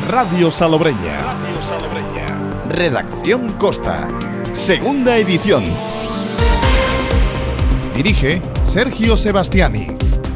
Radio Salobreña. Redacción Costa. Segunda edición. Dirige Sergio Sebastiani.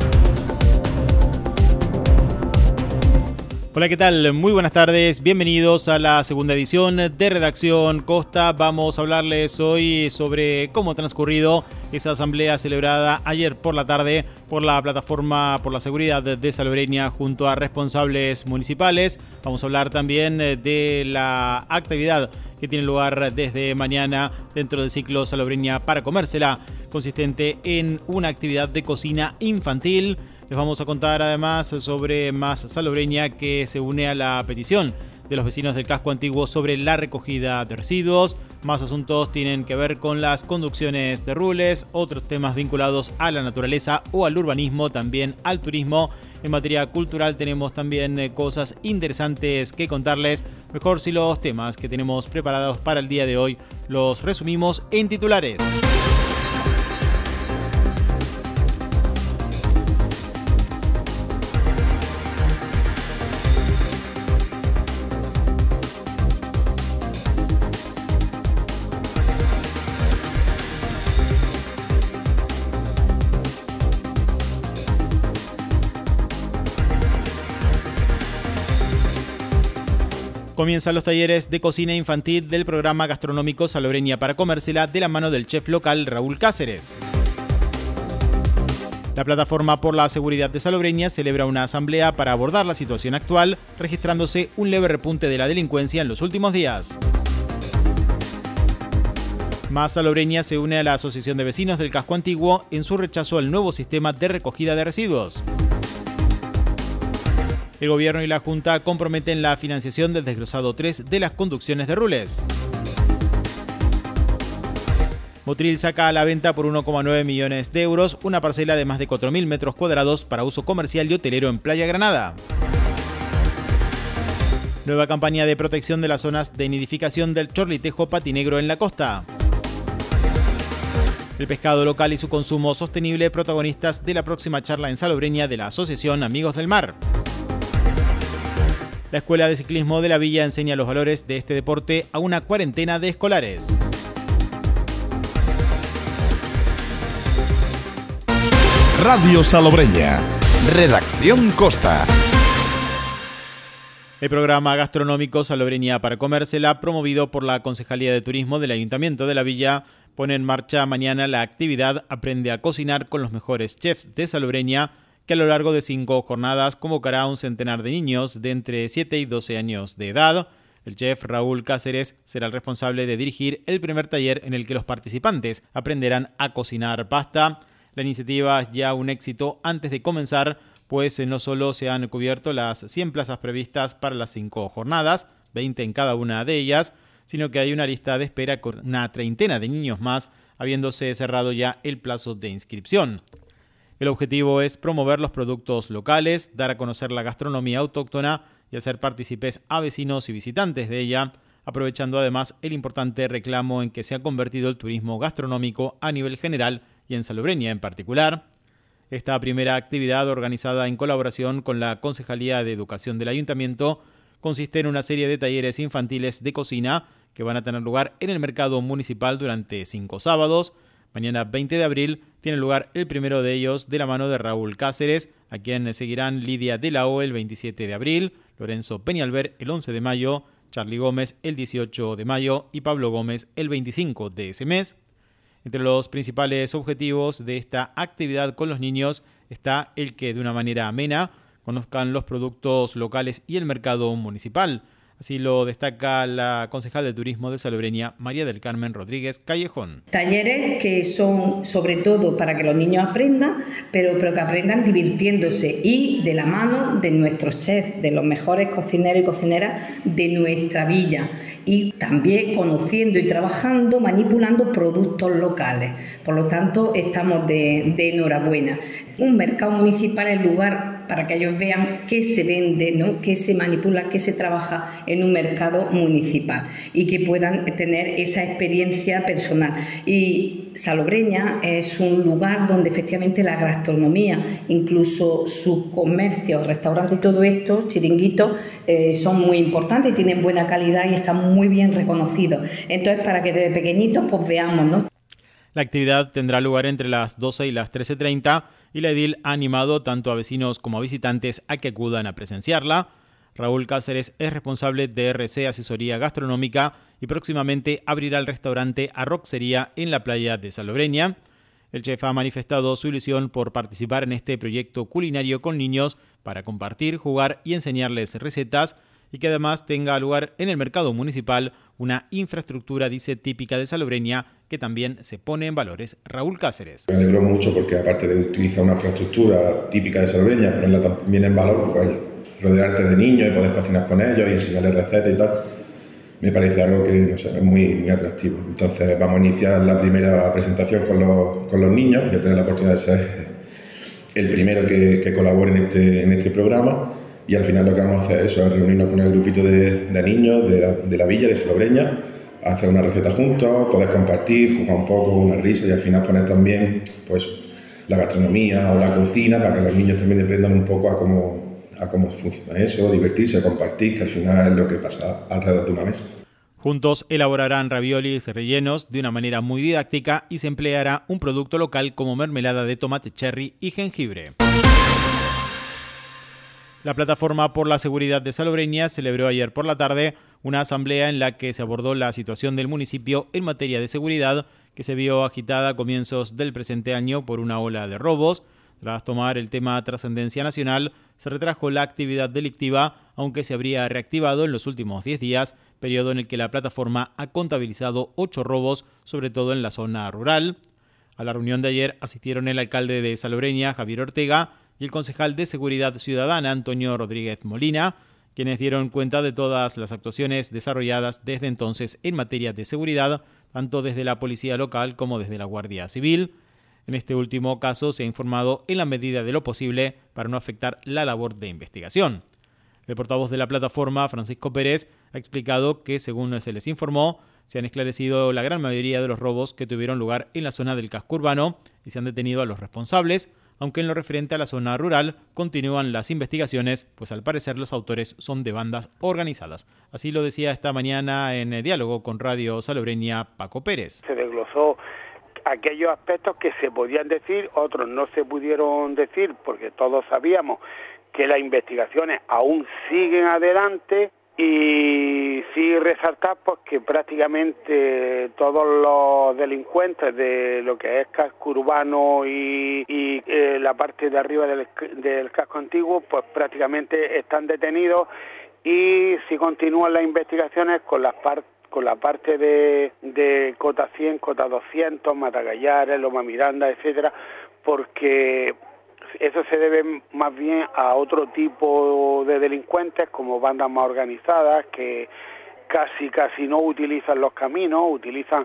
Hola, ¿qué tal? Muy buenas tardes, bienvenidos a la segunda edición de Redacción Costa. Vamos a hablarles hoy sobre cómo ha transcurrido esa asamblea celebrada ayer por la tarde por la Plataforma por la Seguridad de Salobreña junto a responsables municipales. Vamos a hablar también de la actividad que tiene lugar desde mañana dentro del ciclo Salobreña para comérsela, consistente en una actividad de cocina infantil. Les vamos a contar además sobre Más Salobreña, que se une a la petición de los vecinos del casco antiguo sobre la recogida de residuos. Más asuntos tienen que ver con las conducciones de rules, otros temas vinculados a la naturaleza o al urbanismo, también al turismo. En materia cultural tenemos también cosas interesantes que contarles. Mejor si los temas que tenemos preparados para el día de hoy los resumimos en titulares. Comienzan los talleres de cocina infantil del programa gastronómico Salobreña para comérsela de la mano del chef local Raúl Cáceres. La Plataforma por la Seguridad de Salobreña celebra una asamblea para abordar la situación actual, registrándose un leve repunte de la delincuencia en los últimos días. Más Salobreña se une a la Asociación de Vecinos del Casco Antiguo en su rechazo al nuevo sistema de recogida de residuos. El gobierno y la Junta comprometen la financiación del desglosado 3 de las conducciones de rules. Motril saca a la venta por 1,9 millones de euros una parcela de más de 4.000 metros cuadrados para uso comercial y hotelero en Playa Granada. Nueva campaña de protección de las zonas de nidificación del chorlitejo patinegro en la costa. El pescado local y su consumo sostenible, protagonistas de la próxima charla en Salobreña de la Asociación Amigos del Mar. La Escuela de Ciclismo de la Villa enseña los valores de este deporte a una cuarentena de escolares. Radio Salobreña. Redacción Costa. El programa gastronómico Salobreña para comérsela, promovido por la Concejalía de Turismo del Ayuntamiento de la Villa, pone en marcha mañana la actividad Aprende a cocinar con los mejores chefs de Salobreña, que a lo largo de 5 jornadas convocará a un centenar de niños de entre 7 y 12 años de edad. El chef Raúl Cáceres será el responsable de dirigir el primer taller en el que los participantes aprenderán a cocinar pasta. La iniciativa es ya un éxito antes de comenzar, pues no solo se han cubierto las 100 plazas previstas para las 5 jornadas, 20 en cada una de ellas, sino que hay una lista de espera con una treintena de niños más, habiéndose cerrado ya el plazo de inscripción. El objetivo es promover los productos locales, dar a conocer la gastronomía autóctona y hacer partícipes a vecinos y visitantes de ella, aprovechando además el importante reclamo en que se ha convertido el turismo gastronómico a nivel general y en Salobreña en particular. Esta primera actividad, organizada en colaboración con la Concejalía de Educación del Ayuntamiento, consiste en una serie de talleres infantiles de cocina que van a tener lugar en el mercado municipal durante 5 sábados. Mañana 20 de abril tiene lugar el primero de ellos de la mano de Raúl Cáceres, a quien seguirán Lidia de la O el 27 de abril, Lorenzo Peñalver el 11 de mayo, Charly Gómez el 18 de mayo y Pablo Gómez el 25 de ese mes. Entre los principales objetivos de esta actividad con los niños está el que de una manera amena conozcan los productos locales y el mercado municipal. Así lo destaca la concejal de Turismo de Salobreña, María del Carmen Rodríguez Callejón. Talleres que son sobre todo para que los niños aprendan, pero que aprendan divirtiéndose y de la mano de nuestros chefs, de los mejores cocineros y cocineras de nuestra villa. Y también conociendo y trabajando, manipulando productos locales. Por lo tanto, estamos de enhorabuena. Un mercado municipal es el lugar para que ellos vean qué se vende, ¿no?, qué se manipula, qué se trabaja en un mercado municipal y que puedan tener esa experiencia personal. Y Salobreña es un lugar donde efectivamente la gastronomía, incluso sus comercios, restaurantes y todo esto, chiringuitos, son muy importantes, tienen buena calidad y están muy bien reconocidos. Entonces, para que desde pequeñitos pues veamos, ¿no? La actividad tendrá lugar entre las 12 y las 13:30 y la edil ha animado tanto a vecinos como a visitantes a que acudan a presenciarla. Raúl Cáceres es responsable de RC Asesoría Gastronómica y próximamente abrirá el restaurante Arroxería en la playa de Salobreña. El chef ha manifestado su ilusión por participar en este proyecto culinario con niños para compartir, jugar y enseñarles recetas, y que además tenga lugar en el mercado municipal una infraestructura, dice, típica de Salobreña, que también se pone en valores. Raúl Cáceres. Me alegro mucho porque aparte de utilizar una infraestructura típica de Salobreña, ponerla también en valor, pues rodearte de niños y poder cocinar con ellos y enseñarles recetas y tal, me parece algo que, no sé, es muy atractivo. Entonces vamos a iniciar la primera presentación con los niños. Voy a tener la oportunidad de ser el primero que colabore en este programa. Y al final lo que vamos a hacer es reunirnos con el grupito de niños de la villa de Salobreña, hacer una receta juntos, poder compartir, jugar un poco, una risa y al final poner también pues la gastronomía o la cocina para que los niños también aprendan un poco a cómo funciona eso, divertirse, compartir, que al final es lo que pasa alrededor de una mesa. Juntos elaborarán raviolis rellenos de una manera muy didáctica y se empleará un producto local como mermelada de tomate cherry y jengibre. La Plataforma por la Seguridad de Salobreña celebró ayer por la tarde una asamblea en la que se abordó la situación del municipio en materia de seguridad, que se vio agitada a comienzos del presente año por una ola de robos. Tras tomar el tema trascendencia nacional, se retrajo la actividad delictiva, aunque se habría reactivado en los últimos 10 días, periodo en el que la plataforma ha contabilizado 8 robos, sobre todo en la zona rural. A la reunión de ayer asistieron el alcalde de Salobreña, Javier Ortega, y el concejal de Seguridad Ciudadana, Antonio Rodríguez Molina, quienes dieron cuenta de todas las actuaciones desarrolladas desde entonces en materia de seguridad, tanto desde la policía local como desde la Guardia Civil. En este último caso se ha informado en la medida de lo posible para no afectar la labor de investigación. El portavoz de la plataforma, Francisco Pérez, ha explicado que, según se les informó, se han esclarecido la gran mayoría de los robos que tuvieron lugar en la zona del casco urbano y se han detenido a los responsables, aunque en lo referente a la zona rural continúan las investigaciones, pues al parecer los autores son de bandas organizadas. Así lo decía esta mañana en el diálogo con Radio Salobreña Paco Pérez. Se desglosó aquellos aspectos que se podían decir, otros no se pudieron decir, porque todos sabíamos que las investigaciones aún siguen adelante. Y sí resaltar pues que prácticamente todos los delincuentes de lo que es casco urbano y la parte de arriba del casco antiguo pues prácticamente están detenidos, y si continúan las investigaciones con la parte de Cota 100, Cota 200, Matagallares, Loma Miranda, etcétera, porque eso se debe más bien a otro tipo de delincuentes, como bandas más organizadas, que casi no utilizan los caminos, utilizan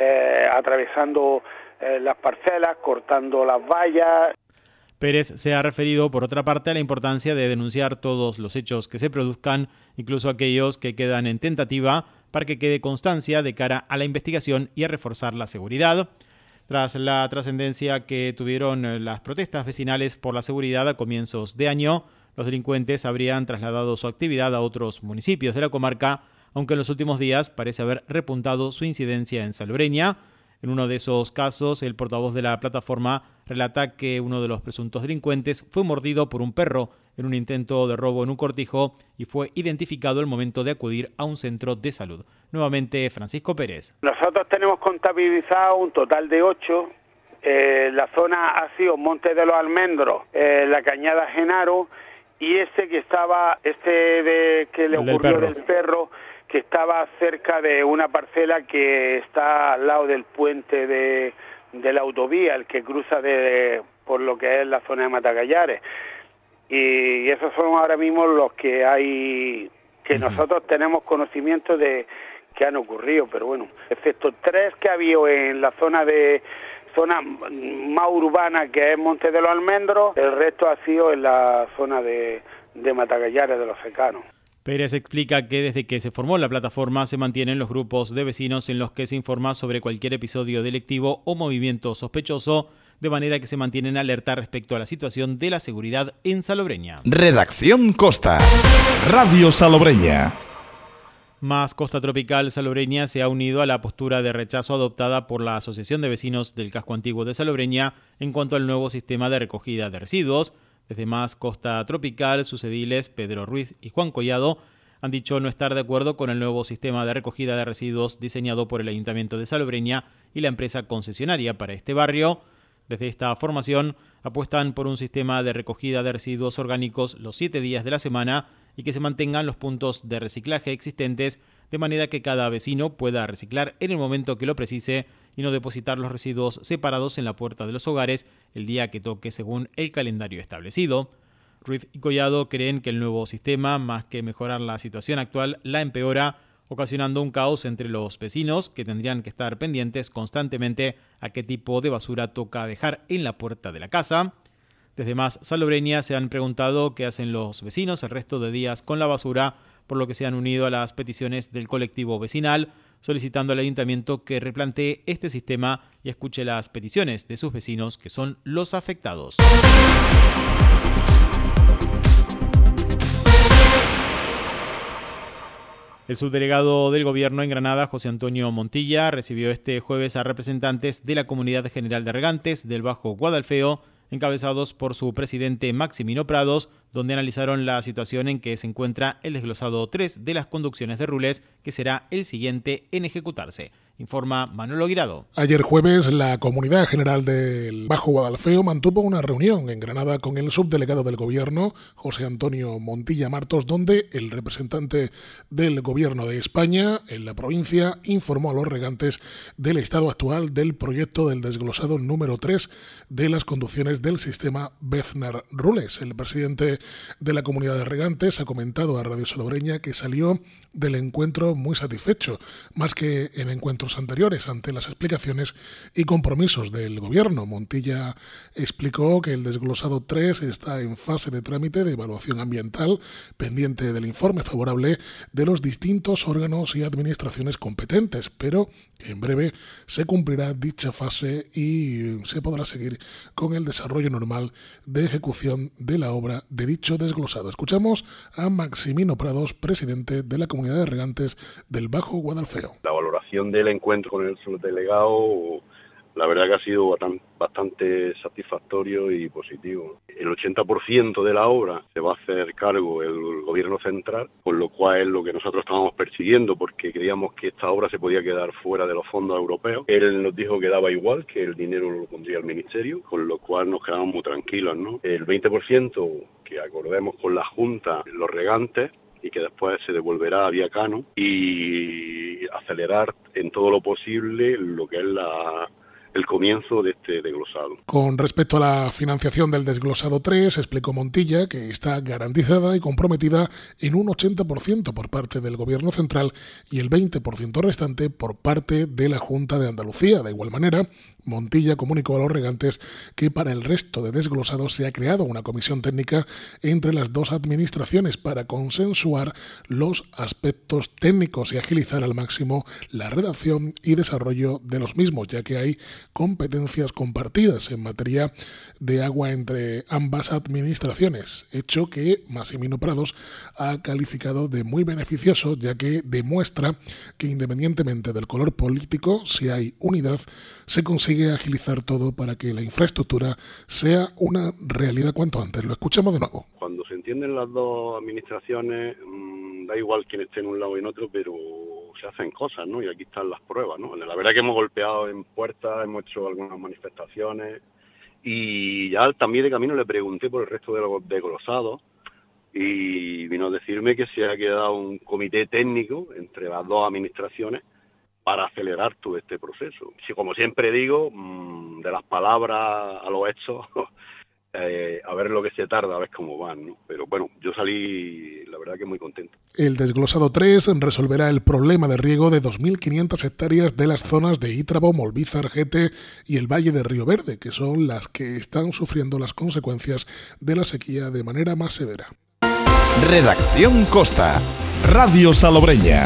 atravesando las parcelas, cortando las vallas. Pérez se ha referido, por otra parte, a la importancia de denunciar todos los hechos que se produzcan, incluso aquellos que quedan en tentativa, para que quede constancia de cara a la investigación y a reforzar la seguridad. Tras la trascendencia que tuvieron las protestas vecinales por la seguridad a comienzos de año, los delincuentes habrían trasladado su actividad a otros municipios de la comarca, aunque en los últimos días parece haber repuntado su incidencia en Salobreña. En uno de esos casos, el portavoz de la plataforma relata que uno de los presuntos delincuentes fue mordido por un perro en un intento de robo en un cortijo y fue identificado al momento de acudir a un centro de salud. Nuevamente, Francisco Pérez. Nosotros tenemos contabilizado un total de 8. La zona ha sido Monte de los Almendros, la Cañada Genaro, y que le ocurrió del perro, que estaba cerca de una parcela que está al lado del puente de la autovía, el que cruza por lo que es la zona de Matagallares. Y esos son ahora mismo los que hay, que nosotros tenemos conocimiento de que han ocurrido, pero bueno, excepto 3 que ha habido en la zona de zona más urbana, que es Monte de los Almendros. El resto ha sido en la zona de Matagallares de los Secanos. Pérez explica que desde que se formó la plataforma se mantienen los grupos de vecinos en los que se informa sobre cualquier episodio delictivo o movimiento sospechoso, de manera que se mantienen alerta respecto a la situación de la seguridad en Salobreña. Redacción Costa. Radio Salobreña. Más Costa Tropical Salobreña se ha unido a la postura de rechazo adoptada por la Asociación de Vecinos del Casco Antiguo de Salobreña en cuanto al nuevo sistema de recogida de residuos. Desde Más Costa Tropical, sus ediles Pedro Ruiz y Juan Collado han dicho no estar de acuerdo con el nuevo sistema de recogida de residuos diseñado por el Ayuntamiento de Salobreña y la empresa concesionaria para este barrio. Desde esta formación apuestan por un sistema de recogida de residuos orgánicos los 7 días de la semana y que se mantengan los puntos de reciclaje existentes, de manera que cada vecino pueda reciclar en el momento que lo precise y no depositar los residuos separados en la puerta de los hogares el día que toque según el calendario establecido. Ruiz y Collado creen que el nuevo sistema, más que mejorar la situación actual, la empeora, ocasionando un caos entre los vecinos que tendrían que estar pendientes constantemente a qué tipo de basura toca dejar en la puerta de la casa. Desde Más Salobreña se han preguntado qué hacen los vecinos el resto de días con la basura, por lo que se han unido a las peticiones del colectivo vecinal, solicitando al ayuntamiento que replantee este sistema y escuche las peticiones de sus vecinos, que son los afectados. El subdelegado del Gobierno en Granada, José Antonio Montilla, recibió este jueves a representantes de la Comunidad General de Regantes del Bajo Guadalfeo, encabezados por su presidente Maximino Prados, donde analizaron la situación en que se encuentra el desglosado 3 de las conducciones de Rules, que será el siguiente en ejecutarse. Informa Manolo Guirado. Ayer jueves, la Comunidad General del Bajo Guadalfeo mantuvo una reunión en Granada con el subdelegado del Gobierno, José Antonio Montilla Martos, donde el representante del Gobierno de España en la provincia informó a los regantes del estado actual del proyecto del desglosado número 3 de las conducciones del sistema Beznar-Rules. El presidente de la Comunidad de Regantes ha comentado a Radio Salobreña que salió del encuentro muy satisfecho, más que en encuentros anteriores, ante las explicaciones y compromisos del Gobierno. Montilla explicó que el desglosado 3 está en fase de trámite de evaluación ambiental, pendiente del informe favorable de los distintos órganos y administraciones competentes, pero que en breve se cumplirá dicha fase y se podrá seguir con el desarrollo normal de ejecución de la obra de dicho desglosado. Escuchamos a Maximino Prados, presidente de la Comunidad de Regantes del Bajo Guadalfeo. La valoración del encuentro con el subdelegado, la verdad que ha sido bastante satisfactorio y positivo. El 80% de la obra se va a hacer cargo el Gobierno central, con lo cual es lo que nosotros estábamos persiguiendo, porque creíamos que esta obra se podía quedar fuera de los fondos europeos. Él nos dijo que daba igual, que el dinero lo pondría el Ministerio, con lo cual nos quedamos muy tranquilos, ¿no? El 20% que acordemos con la Junta, los regantes, y que después se devolverá a Viacano, y acelerar en todo lo posible lo que es el comienzo de este desglosado. Con respecto a la financiación del desglosado 3, explicó Montilla que está garantizada y comprometida en un 80% por parte del Gobierno central y el 20% restante por parte de la Junta de Andalucía. De igual manera, Montilla comunicó a los regantes que para el resto de desglosados se ha creado una comisión técnica entre las dos administraciones para consensuar los aspectos técnicos y agilizar al máximo la redacción y desarrollo de los mismos, ya que hay competencias compartidas en materia de agua entre ambas administraciones, hecho que Maximino Prados ha calificado de muy beneficioso, ya que demuestra que independientemente del color político, si hay unidad, se consigue agilizar todo para que la infraestructura sea una realidad cuanto antes. Lo escuchamos de nuevo. Cuando se entienden las dos administraciones, da igual quién esté en un lado y en otro, pero se hacen cosas, ¿no? Y aquí están las pruebas, ¿no? La verdad que hemos golpeado en puertas, hemos hecho algunas manifestaciones, y ya también de camino le pregunté por el resto de los desglosados, y vino a decirme que se ha quedado un comité técnico entre las dos administraciones para acelerar todo este proceso. Si, como siempre digo, de las palabras a los hechos a ver lo que se tarda, a ver cómo van, ¿no? Pero bueno, yo salí, la verdad que muy contento. El desglosado 3 resolverá el problema de riego de 2.500 hectáreas de las zonas de Ítrabo, Molvízar, Gete y el Valle de Río Verde, que son las que están sufriendo las consecuencias de la sequía de manera más severa. Redacción Costa, Radio Salobreña.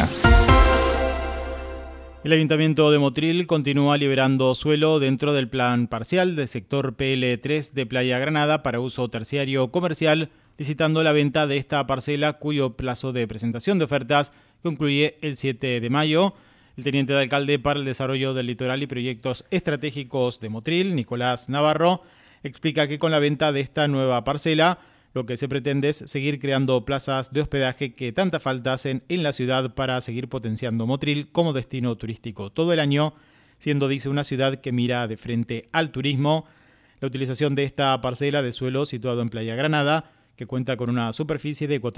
El Ayuntamiento de Motril continúa liberando suelo dentro del plan parcial del sector PL3 de Playa Granada para uso terciario comercial, licitando la venta de esta parcela cuyo plazo de presentación de ofertas concluye el 7 de mayo. El teniente de alcalde para el desarrollo del litoral y proyectos estratégicos de Motril, Nicolás Navarro, explica que con la venta de esta nueva parcela lo que se pretende es seguir creando plazas de hospedaje que tanta falta hacen en la ciudad para seguir potenciando Motril como destino turístico todo el año, siendo, dice, una ciudad que mira de frente al turismo. La utilización de esta parcela de suelo situado en Playa Granada, que cuenta con una superficie de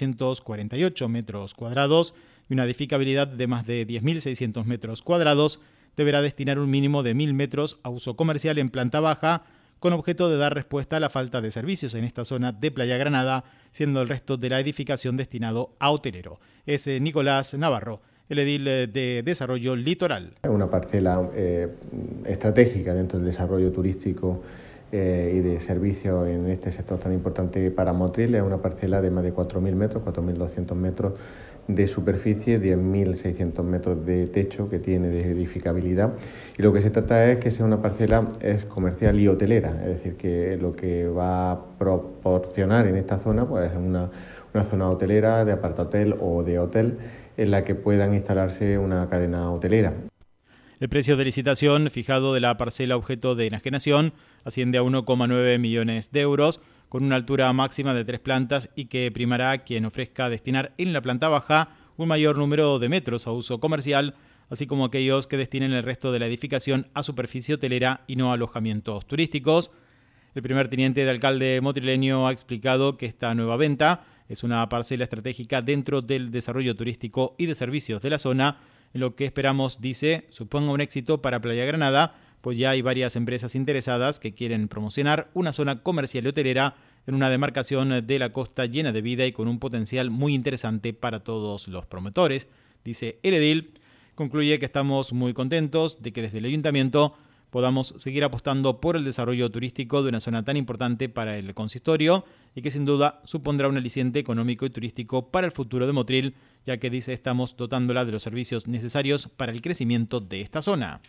4.248 metros cuadrados y una edificabilidad de más de 10.600 metros cuadrados, deberá destinar un mínimo de 1.000 metros a uso comercial en planta baja, con objeto de dar respuesta a la falta de servicios en esta zona de Playa Granada, siendo el resto de la edificación destinado a hotelero. Es Nicolás Navarro, el edil de Desarrollo Litoral. Es una parcela estratégica dentro del desarrollo turístico y de servicios en este sector tan importante para Motril. Es una parcela de más de 4.000 metros, 4.200 metros de superficie, 10.600 metros de techo que tiene de edificabilidad, y lo que se trata es que sea una parcela comercial y hotelera, es decir, que lo que va a proporcionar en esta zona pues es una zona hotelera de apartahotel o de hotel en la que puedan instalarse una cadena hotelera. El precio de licitación fijado de la parcela objeto de enajenación asciende a 1,9 millones de euros, con una altura máxima de 3 plantas y que primará a quien ofrezca destinar en la planta baja un mayor número de metros a uso comercial, así como aquellos que destinen el resto de la edificación a superficie hotelera y no a alojamientos turísticos. El primer teniente de alcalde motrileño ha explicado que esta nueva venta es una parcela estratégica dentro del desarrollo turístico y de servicios de la zona, en lo que esperamos, dice, suponga un éxito para Playa Granada, pues ya hay varias empresas interesadas que quieren promocionar una zona comercial y hotelera en una demarcación de la costa llena de vida y con un potencial muy interesante para todos los promotores, dice el edil. Concluye que estamos muy contentos de que desde el ayuntamiento podamos seguir apostando por el desarrollo turístico de una zona tan importante para el consistorio y que sin duda supondrá un aliciente económico y turístico para el futuro de Motril, ya que, dice, estamos dotándola de los servicios necesarios para el crecimiento de esta zona.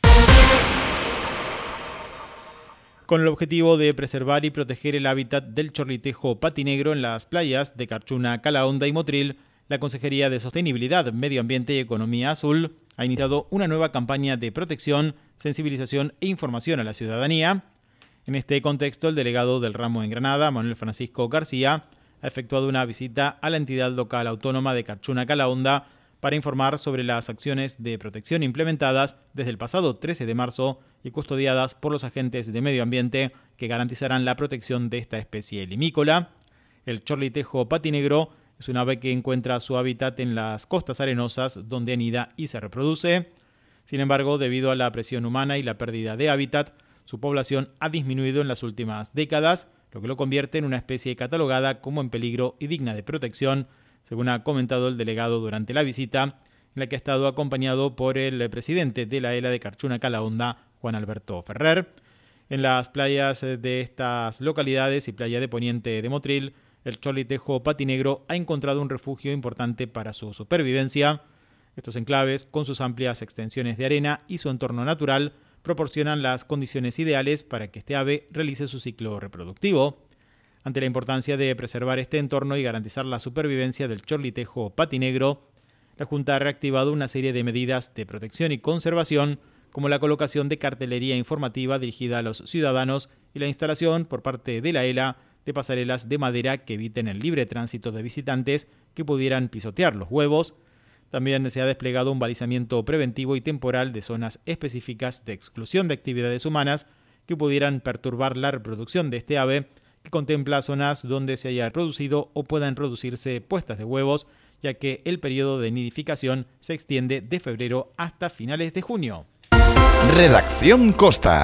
Con el objetivo de preservar y proteger el hábitat del chorlitejo patinegro en las playas de Carchuna, Calahonda y Motril, la Consejería de Sostenibilidad, Medio Ambiente y Economía Azul ha iniciado una nueva campaña de protección, sensibilización e información a la ciudadanía. En este contexto, el delegado del ramo en Granada, Manuel Francisco García, ha efectuado una visita a la entidad local autónoma de Carchuna, Calahonda para informar sobre las acciones de protección implementadas desde el pasado 13 de marzo y custodiadas por los agentes de medio ambiente que garantizarán la protección de esta especie limícola. El chorlitejo patinegro es un ave que encuentra su hábitat en las costas arenosas donde anida y se reproduce. Sin embargo, debido a la presión humana y la pérdida de hábitat, su población ha disminuido en las últimas décadas, lo que lo convierte en una especie catalogada como en peligro y digna de protección, según ha comentado el delegado durante la visita, en la que ha estado acompañado por el presidente de la ELA de Carchuna, Calahonda, Juan Alberto Ferrer. En las playas de estas localidades y playa de Poniente de Motril, el chorlitejo patinegro ha encontrado un refugio importante para su supervivencia. Estos enclaves, con sus amplias extensiones de arena y su entorno natural, proporcionan las condiciones ideales para que este ave realice su ciclo reproductivo. Ante la importancia de preservar este entorno y garantizar la supervivencia del chorlitejo patinegro, la Junta ha reactivado una serie de medidas de protección y conservación, como la colocación de cartelería informativa dirigida a los ciudadanos y la instalación por parte de la ELA de pasarelas de madera que eviten el libre tránsito de visitantes que pudieran pisotear los huevos. También se ha desplegado un balizamiento preventivo y temporal de zonas específicas de exclusión de actividades humanas que pudieran perturbar la reproducción de este ave, que contempla zonas donde se haya reducido o puedan reducirse puestas de huevos, ya que el periodo de nidificación se extiende de febrero hasta finales de junio. Redacción Costa.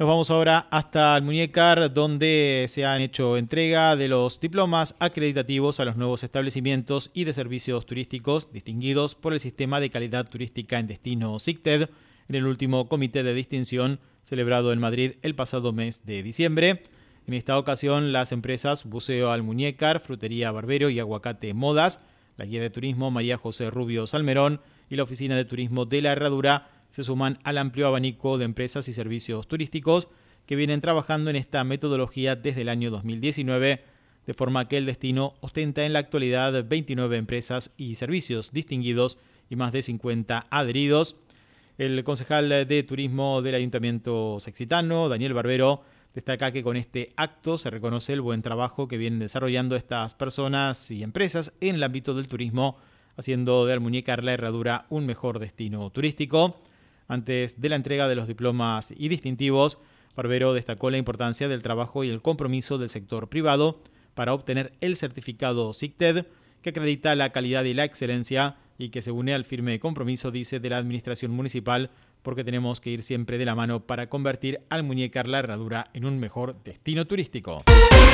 Nos vamos ahora hasta Almuñécar, donde se han hecho entrega de los diplomas acreditativos a los nuevos establecimientos y de servicios turísticos distinguidos por el Sistema de Calidad Turística en Destino SICTED en el último comité de distinción celebrado en Madrid el pasado mes de diciembre. En esta ocasión, las empresas Buceo Almuñécar, Frutería Barbero y Aguacate Modas, la guía de turismo María José Rubio Salmerón y la Oficina de Turismo de la Herradura se suman al amplio abanico de empresas y servicios turísticos que vienen trabajando en esta metodología desde el año 2019, de forma que el destino ostenta en la actualidad 29 empresas y servicios distinguidos y más de 50 adheridos. El concejal de turismo del Ayuntamiento Sextitano, Daniel Barbero, destaca que con este acto se reconoce el buen trabajo que vienen desarrollando estas personas y empresas en el ámbito del turismo, haciendo de Almuñécar la Herradura un mejor destino turístico. Antes de la entrega de los diplomas y distintivos, Barbero destacó la importancia del trabajo y el compromiso del sector privado para obtener el certificado SICTED, que acredita la calidad y la excelencia y que se une al firme compromiso, dice, de la administración municipal, porque tenemos que ir siempre de la mano para convertir Almuñécar la Herradura en un mejor destino turístico.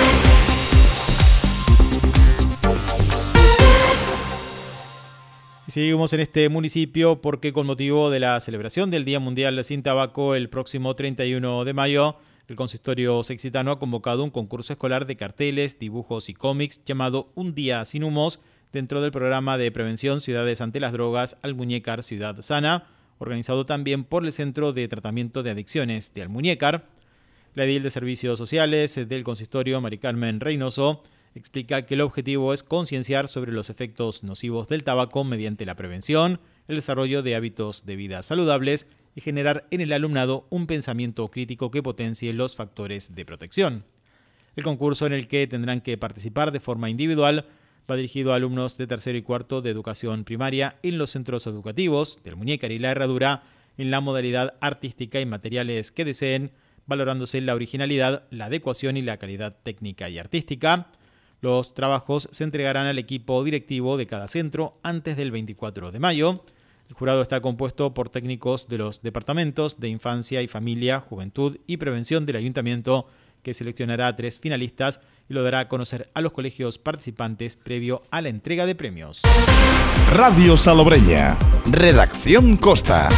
Y seguimos en este municipio porque con motivo de la celebración del Día Mundial sin Tabaco el próximo 31 de mayo, el consistorio sextitano ha convocado un concurso escolar de carteles, dibujos y cómics llamado Un Día Sin Humos dentro del programa de prevención Ciudades ante las Drogas Almuñécar Ciudad Sana, organizado también por el Centro de Tratamiento de Adicciones de Almuñécar. La edil de Servicios Sociales del consistorio, Mari Carmen Reynoso, explica que el objetivo es concienciar sobre los efectos nocivos del tabaco mediante la prevención, el desarrollo de hábitos de vida saludables y generar en el alumnado un pensamiento crítico que potencie los factores de protección. El concurso, en el que tendrán que participar de forma individual, va dirigido a alumnos de tercero y cuarto de educación primaria en los centros educativos de Almuñécar y la Herradura en la modalidad artística y materiales que deseen, valorándose la originalidad, la adecuación y la calidad técnica y artística. Los trabajos se entregarán al equipo directivo de cada centro antes del 24 de mayo. El jurado está compuesto por técnicos de los departamentos de Infancia y Familia, Juventud y Prevención del Ayuntamiento, que seleccionará a 3 finalistas y lo dará a conocer a los colegios participantes previo a la entrega de premios. Radio Salobreña. Redacción Costa.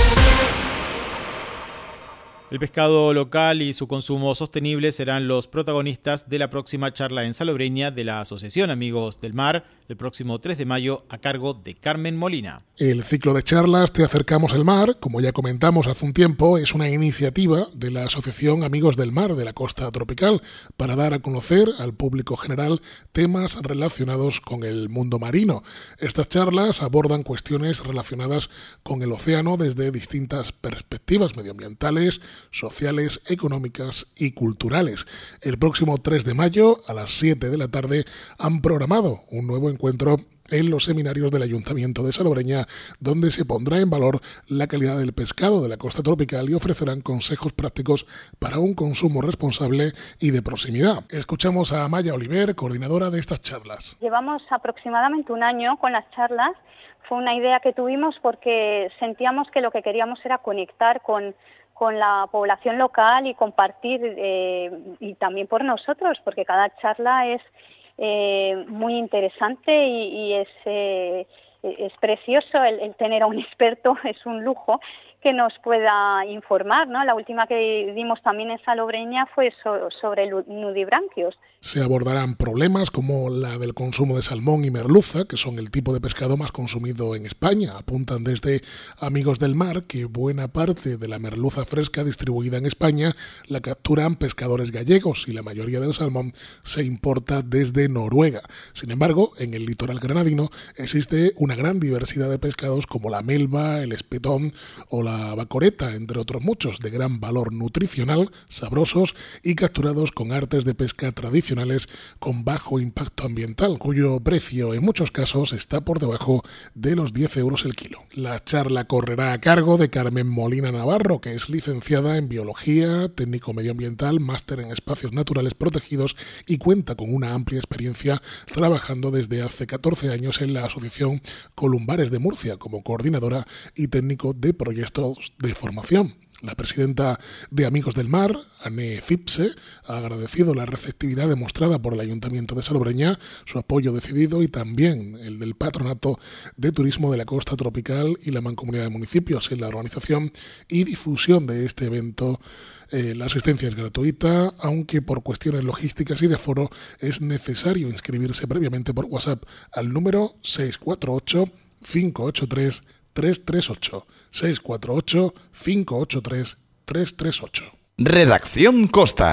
El pescado local y su consumo sostenible serán los protagonistas de la próxima charla en Salobreña de la Asociación Amigos del Mar, el próximo 3 de mayo, a cargo de Carmen Molina. El ciclo de charlas Te Acercamos el Mar, como ya comentamos hace un tiempo, es una iniciativa de la Asociación Amigos del Mar de la Costa Tropical para dar a conocer al público general temas relacionados con el mundo marino. Estas charlas abordan cuestiones relacionadas con el océano desde distintas perspectivas medioambientales, sociales, económicas y culturales. El próximo 3 de mayo, a las 7 de la tarde, han programado un nuevo encuentro en los seminarios del Ayuntamiento de Salobreña, donde se pondrá en valor la calidad del pescado de la costa tropical y ofrecerán consejos prácticos para un consumo responsable y de proximidad. Escuchamos a Maya Oliver, coordinadora de estas charlas. Llevamos aproximadamente un año con las charlas. Fue una idea que tuvimos porque sentíamos que lo que queríamos era conectar con la población local y compartir, y también por nosotros, porque cada charla es muy interesante y es precioso el tener a un experto, es un lujo que nos pueda informar, ¿no? La última que dimos también en Salobreña fue sobre el nudibranquios. Se abordarán problemas como la del consumo de salmón y merluza, que son el tipo de pescado más consumido en España. Apuntan desde Amigos del Mar que buena parte de la merluza fresca distribuida en España la capturan pescadores gallegos y la mayoría del salmón se importa desde Noruega. Sin embargo, en el litoral granadino existe una gran diversidad de pescados como la melva, el espetón o la bacoreta, entre otros muchos, de gran valor nutricional, sabrosos y capturados con artes de pesca tradicionales con bajo impacto ambiental, cuyo precio en muchos casos está por debajo de los 10 euros el kilo. La charla correrá a cargo de Carmen Molina Navarro, que es licenciada en Biología, técnico medioambiental, máster en espacios naturales protegidos y cuenta con una amplia experiencia trabajando desde hace 14 años en la Asociación Columbares de Murcia como coordinadora y técnico de proyectos de formación. La presidenta de Amigos del Mar, Anne Zipse, ha agradecido la receptividad demostrada por el Ayuntamiento de Salobreña, su apoyo decidido y también el del Patronato de Turismo de la Costa Tropical y la Mancomunidad de Municipios en la organización y difusión de este evento. La asistencia es gratuita, aunque por cuestiones logísticas y de aforo es necesario inscribirse previamente por WhatsApp al número 648 583 338 648 583 338. Redacción Costa.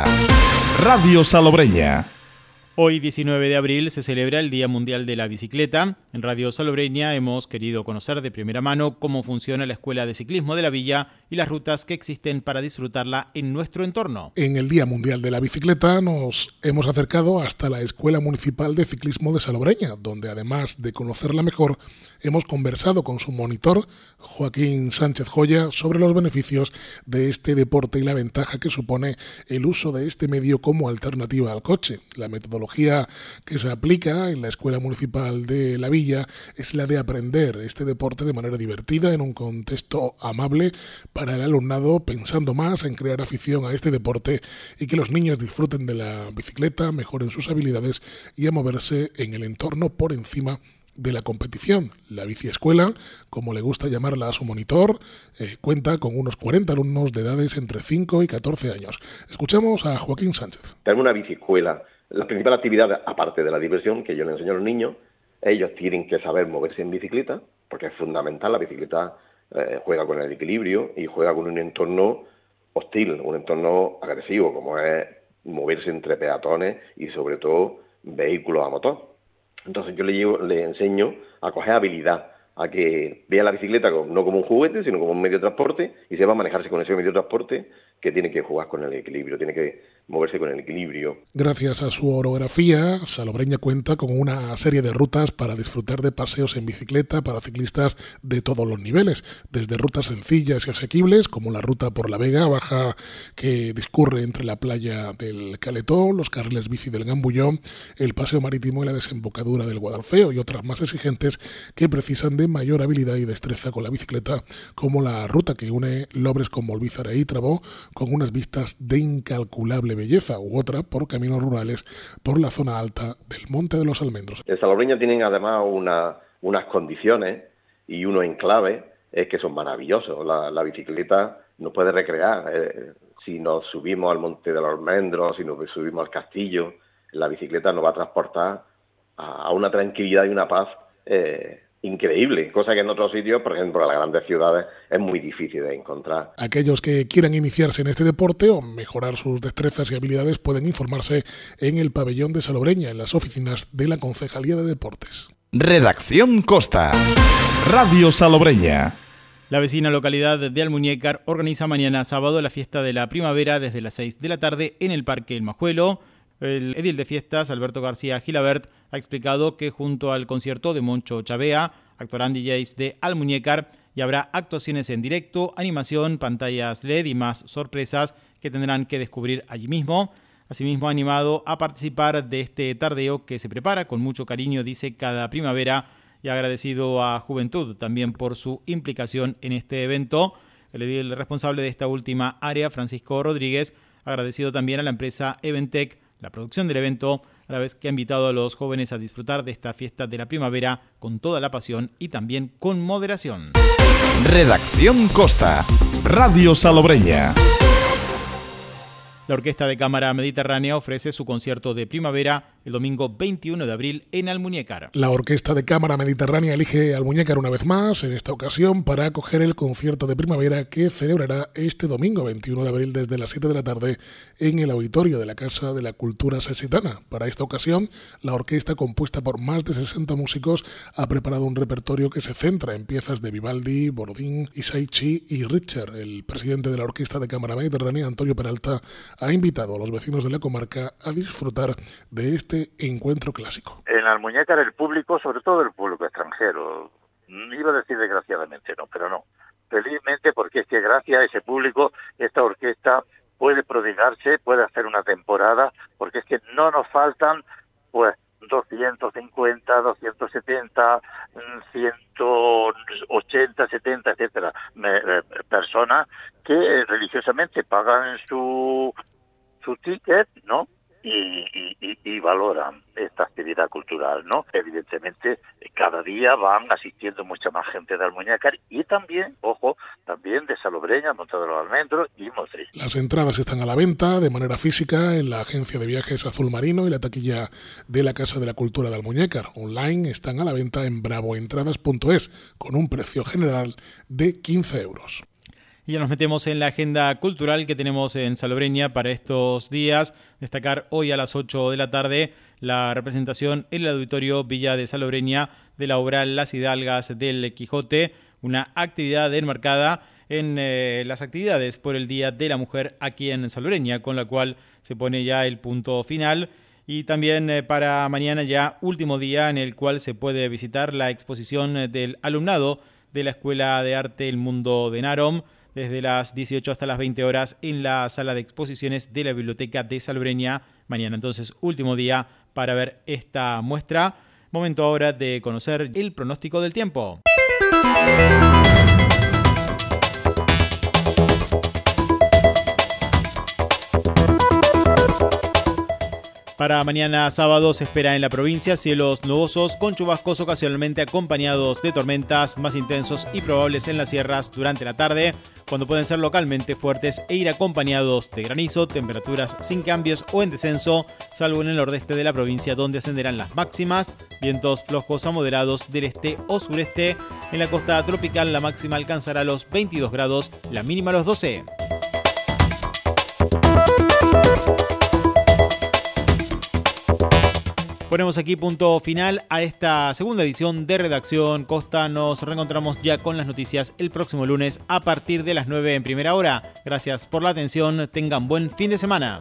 Radio Salobreña. Hoy, 19 de abril, se celebra el Día Mundial de la Bicicleta. En Radio Salobreña hemos querido conocer de primera mano cómo funciona la Escuela de Ciclismo de la Villa y las rutas que existen para disfrutarla en nuestro entorno. En el Día Mundial de la Bicicleta nos hemos acercado hasta la Escuela Municipal de Ciclismo de Salobreña, donde además de conocerla mejor, hemos conversado con su monitor, Joaquín Sánchez Joya, sobre los beneficios de este deporte y la ventaja que supone el uso de este medio como alternativa al coche. La metodología que se aplica en la Escuela Municipal de la Villa es la de aprender este deporte de manera divertida en un contexto amable para el alumnado, pensando más en crear afición a este deporte y que los niños disfruten de la bicicleta, mejoren sus habilidades y a moverse en el entorno por encima de la competición. La biciescuela, como le gusta llamarla a su monitor, cuenta con unos 40 alumnos de edades entre 5 y 14 años. Escuchamos a Joaquín Sánchez. Tenemos una biciescuela. La principal actividad, aparte de la diversión que yo le enseño a los niños, ellos tienen que saber moverse en bicicleta, porque es fundamental. La bicicleta juega con el equilibrio y juega con un entorno hostil, un entorno agresivo, como es moverse entre peatones y sobre todo vehículos a motor. Entonces yo le enseño a coger habilidad, a que vea la bicicleta no como un juguete, sino como un medio de transporte y sepa manejarse con ese medio de transporte, que tiene que jugar con el equilibrio, tiene que moverse con el equilibrio. Gracias a su orografía, Salobreña cuenta con una serie de rutas para disfrutar de paseos en bicicleta para ciclistas de todos los niveles, desde rutas sencillas y asequibles, como la ruta por la Vega Baja que discurre entre la playa del Caletó, los carriles bici del Gambullón, el paseo marítimo y la desembocadura del Guadalfeo, y otras más exigentes que precisan de mayor habilidad y destreza con la bicicleta, como la ruta que une Lobres con Molvízar e Ítrabo, con unas vistas de incalculable belleza, u otra por caminos rurales por la zona alta del Monte de los Almendros. En Salobreña tienen además unas condiciones y unos enclaves que son maravillosos. La bicicleta nos puede recrear. Si nos subimos al Monte de los Almendros, si nos subimos al castillo, la bicicleta nos va a transportar a una tranquilidad y una paz increíble, cosa que en otros sitios, por ejemplo, en las grandes ciudades, es muy difícil de encontrar. Aquellos que quieran iniciarse en este deporte o mejorar sus destrezas y habilidades pueden informarse en el pabellón de Salobreña, en las oficinas de la Concejalía de Deportes. Redacción Costa. Radio Salobreña. La vecina localidad de Almuñécar organiza mañana sábado la fiesta de la primavera desde las 6 de la tarde en el Parque El Majuelo. El edil de fiestas, Alberto García Gilabert, ha explicado que junto al concierto de Moncho Chavea actuarán DJs de Almuñécar y habrá actuaciones en directo, animación, pantallas LED y más sorpresas que tendrán que descubrir allí mismo. Asimismo, ha animado a participar de este tardeo que se prepara con mucho cariño, dice, cada primavera, y ha agradecido a Juventud también por su implicación en este evento. El edil responsable de esta última área, Francisco Rodríguez, ha agradecido también a la empresa Eventec la producción del evento, a la vez que ha invitado a los jóvenes a disfrutar de esta fiesta de la primavera con toda la pasión y también con moderación. Redacción Costa. Radio Salobreña. La Orquesta de Cámara Mediterránea ofrece su concierto de primavera el domingo 21 de abril en Almuñécar. La Orquesta de Cámara Mediterránea elige Almuñécar una vez más, en esta ocasión para acoger el concierto de primavera que celebrará este domingo 21 de abril desde las 7 de la tarde en el auditorio de la Casa de la Cultura Sesitana. Para esta ocasión, la orquesta, compuesta por más de 60 músicos, ha preparado un repertorio que se centra en piezas de Vivaldi, Borodín, Isaichi y Richter. El presidente de la Orquesta de Cámara Mediterránea, Antonio Peralta, ha invitado a los vecinos de la comarca a disfrutar de este encuentro clásico. En Almuñécar el público, sobre todo el público extranjero, iba a decir desgraciadamente, no, pero no, felizmente, porque es que gracias a ese público esta orquesta puede prodigarse, puede hacer una temporada, porque es que no nos faltan pues 250, 270, 180, 70, etcétera, personas que religiosamente pagan su ticket, ¿no? Y valoran esta actividad cultural, ¿no? Evidentemente, cada día van asistiendo mucha más gente de Almuñécar y también, ojo, también de Salobreña, Monte de los Almendros y Motril. Las entradas están a la venta de manera física en la agencia de viajes Azul Marino y la taquilla de la Casa de la Cultura de Almuñécar. Online están a la venta en bravoentradas.es con un precio general de 15 euros. Y ya nos metemos en la agenda cultural que tenemos en Salobreña para estos días. Destacar hoy a las 8 de la tarde la representación en el Auditorio Villa de Salobreña de la obra Las Hidalgas del Quijote, una actividad enmarcada en las actividades por el Día de la Mujer aquí en Salobreña, con la cual se pone ya el punto final. Y también para mañana ya último día en el cual se puede visitar la exposición del alumnado de la Escuela de Arte El Mundo de Narom, desde las 18 hasta las 20 horas en la sala de exposiciones de la Biblioteca de Salobreña. Mañana entonces último día para ver esta muestra. Momento ahora de conocer el pronóstico del tiempo. Para mañana sábado se espera en la provincia cielos nubosos con chubascos ocasionalmente acompañados de tormentas más intensos y probables en las sierras durante la tarde, cuando pueden ser localmente fuertes e ir acompañados de granizo, temperaturas sin cambios o en descenso, salvo en el nordeste de la provincia donde ascenderán las máximas, vientos flojos a moderados del este o sureste. En la costa tropical la máxima alcanzará los 22 grados, la mínima los 12. Ponemos aquí punto final a esta segunda edición de Redacción Costa. Nos reencontramos ya con las noticias el próximo lunes a partir de las 9 en primera hora. Gracias por la atención. Tengan buen fin de semana.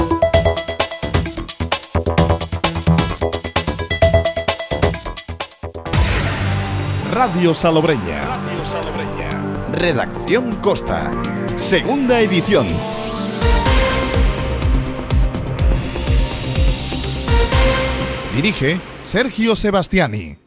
Radio Salobreña. Redacción Costa. Segunda edición. Dirige Sergio Sebastiani.